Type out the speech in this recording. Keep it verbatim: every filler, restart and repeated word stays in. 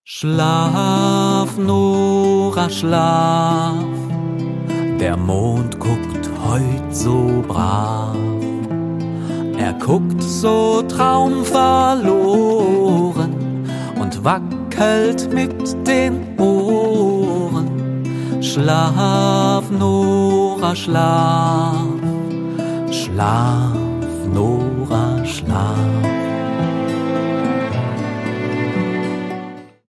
Schlaf, Nora, schlaf, der Mond guckt heut so brav. Er guckt so traumverloren und wackelt mit den Ohren. Schlaf, Nora, schlaf, schlaf, Nora, schlaf.